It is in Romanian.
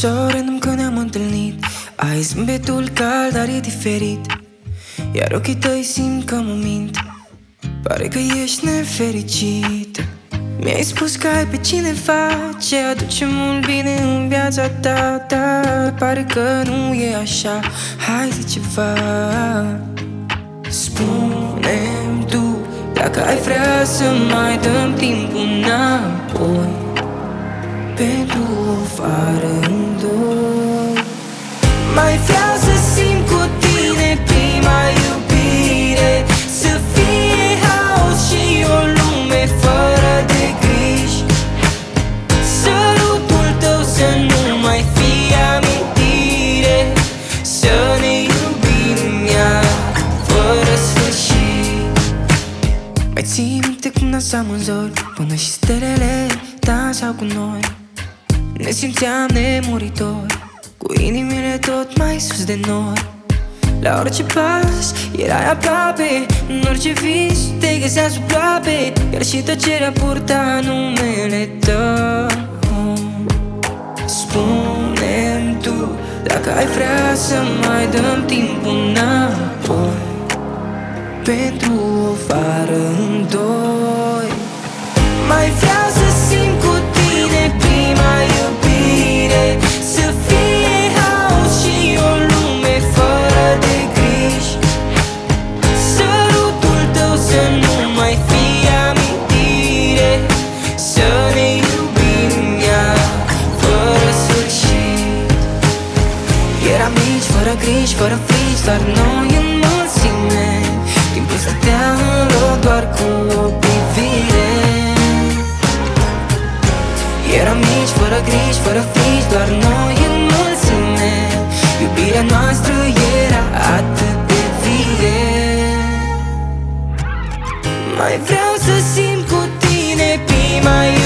So random că ne-am întâlnit. Ai zâmbetul cald, dar e diferit. Iar ochii tăi simt că mă mint. Pare că ești nefericit. Mi-ai spus că ai pe cineva ce aduce mult bine în viața ta, dar pare că nu e așa. Hai zi ceva, spune-mi tu dacă ai vrea să mai dăm timpul înapoi pentru o vară în doi. Mai vreau să simt cu tine prima iubire, să fie haos și o lume fără de griji. Sărutul tău să nu mai fie amintire, să ne iubim iar fără sfârșit. Mai ții minte cum dansam în zori, până și stelele dansau cu noi. Ne simțeam nemuritori, cu inimile tot mai sus de noi. La orice pas erai aproape, în orice vis te găseam sub ploape, iar și tăcerea purta numele tău. Spune-mi tu dacă ai vrea să mai dăm timpul înapoi pentru o vară în doi. Mai vreau să simt cu tine prima iubire, să fie haos și o lume fără de griji. Sărutul tău să nu mai fie amintire, să ne iubim iar fără sfârșit. Eram mici, fără griji, fără frici, doar noi în mulțime. Timpul stătea în loc doar cu o privire. Eram mici, fără griji, fără frici, doar noi în mulțime. Iubirea noastră era atât de vie. Mai vreau să simt cu tine prima